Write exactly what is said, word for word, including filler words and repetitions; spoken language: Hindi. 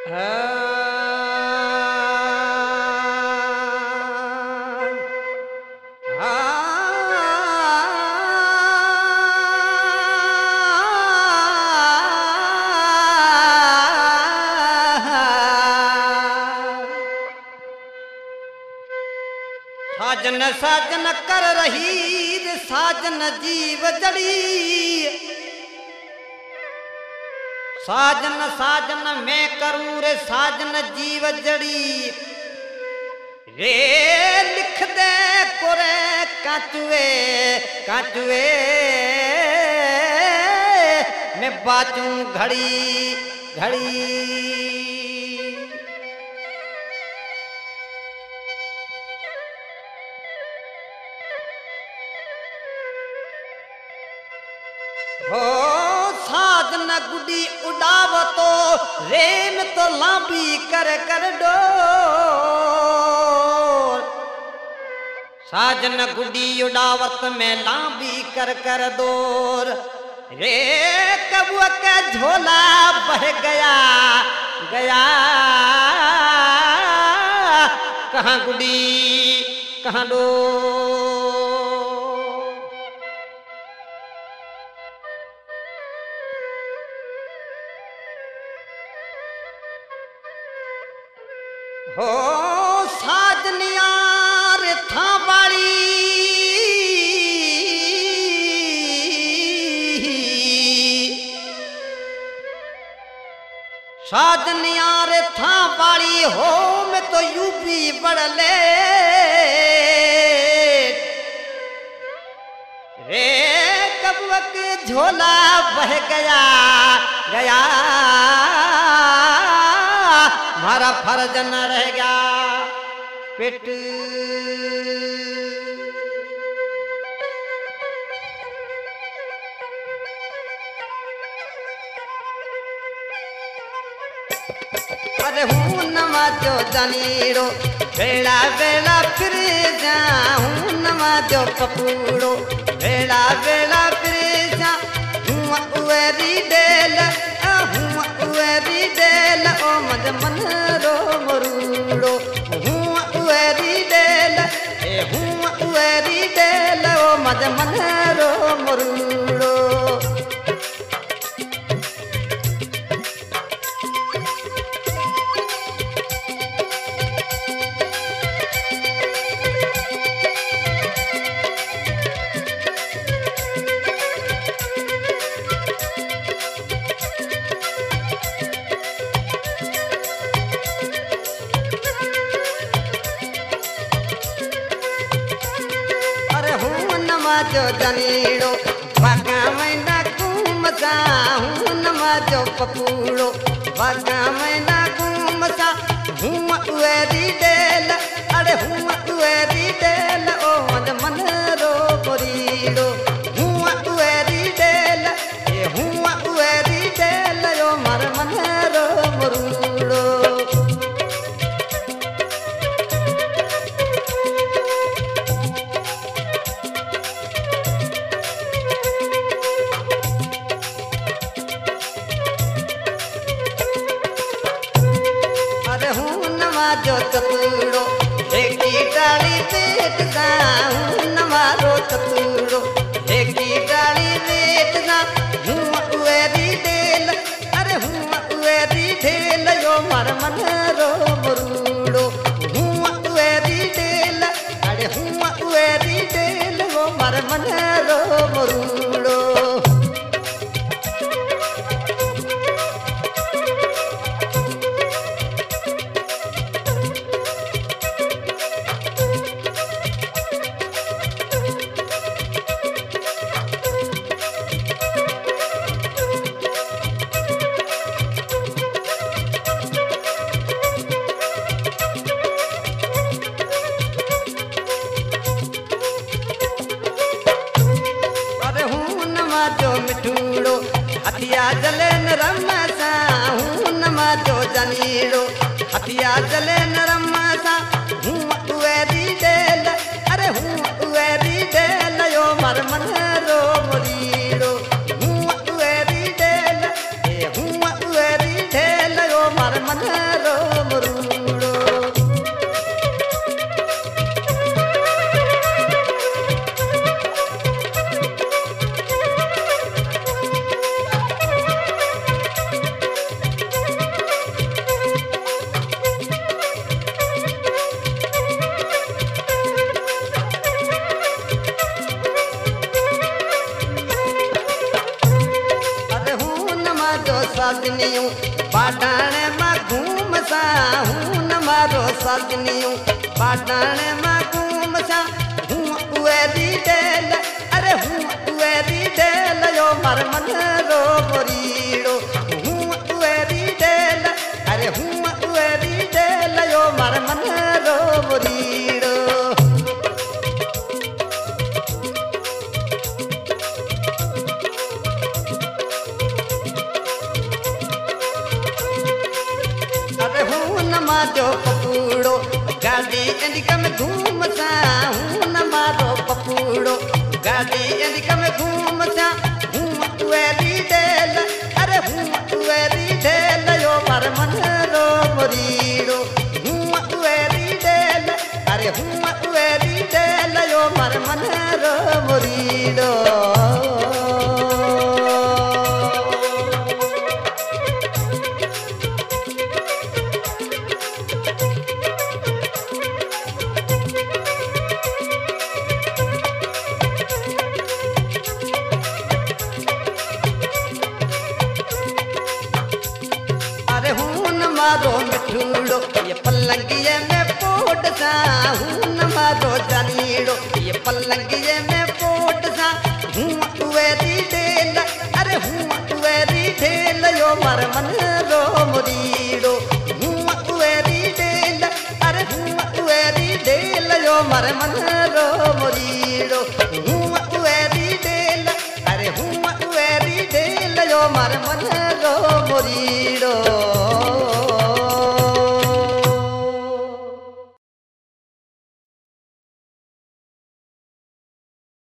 साजन साजन कर रही साजन जीव जड़ी, साजन साजन मैं करूं रे साजन जीव जड़ी। रे लिख दे कोरे काचुए काचुए मैं बाचूं घड़ी घड़ी। हो साजन गुडी उड़ावतो रेम तो लांबी कर कर डोर। साजन गुडी उड़ावत में लांबी कर कर डोर। रे कबुआ का झोला बह गया गया, कहाँ गुडी कहाँ डोर। हो साजनियार था वाली साजनियार था वाली हो मैं तो यूपी बड़ले। रे कबुआ के झोला बह गया गया, हमारा फर्ज न रह गया पेट। अरे हूँ नमाजो जानीड़ो बेड़ा बेड़ा फिर जाऊँ नमाजो पपूड़ो बेड़ा बेड़ा फिर जा। हूँ उएरी डेल हूँ उएरी डेल ओ मज मन रो मरूड़ो। हूँ उएरी डेल ए हूँ उएरी डेल ओ मज मन रो मरूड़ो। नमाजो जानीड़ो बागा मैना घूमसा हूँ नमाजो पपूड़ो बागा मैना घूमसा। हूँ उएरी डेल अरे हूँ उएरी डेल ओ मज मन रो मोरीड़ो। हूँ उएरी डेल ए हूँ उएरी डेल ओ मर मन रो मोरूड़ो। नमाजो चतुड़ो एकी डाली बेट दा हूँ नमारो चतुड़ो एकी डाली बेट दा। हूँ उएरी डेल अरे हूँ उएरी डेल यो मर मन रो मरूड़ो। हूँ उएरी डेल अरे हूँ उएरी डेल वो मर मन रो मरूड़ो। नमाजो मिठूड़ो हथिया जले नरम सा हूँ नमाजो जानीड़ो हथिया जले नरम सा। हूँ उएरी डेल अरे हूँ उएरी डेल यो मर मन रो मोरीड़ो। हूँ उएरी डेल ए हूँ उएरी डेल यो मर मन जो सजनियूं बाडाणे मां घूम सा हूं न मारो सजनियूं बाडाणे मां घूम सा हूं उएरी डेल अरे हूं उएरी डेल यो मर मन रो मोरीड़ो हूं उएरी डेल अरे हूं उएरी डेल यो मर मन रो मोरीड़ो अरे हूं न मारो पपूड़ो गाड़ी इंडिका में घूम सा हूं न मारो पपूड़ो गाड़ी इंडिका में घूम सा हूं उएरी डेल अरे हूं उएरी डेल यो मर मन रो मोरीड़ो हूं उएरी डेल अरे हूं उएरी डेल यो मर मन रो मोरीड़ो अरे हूं न मारो मिठूड़ो ये पलंगिए में पोट सा हूं न मारो जानीड़ो ये पलंगिए में पोट सा हूं उएरी डेल अरे हूं उएरी डेल यो मर मन रो मोरीड़ो हूं उएरी डेल अरे हूं उएरी डेल यो मर मन रो मोरीड़ो हूं उएरी डेल अरे हूं उएरी डेल यो मर मन रो मोरीड़ो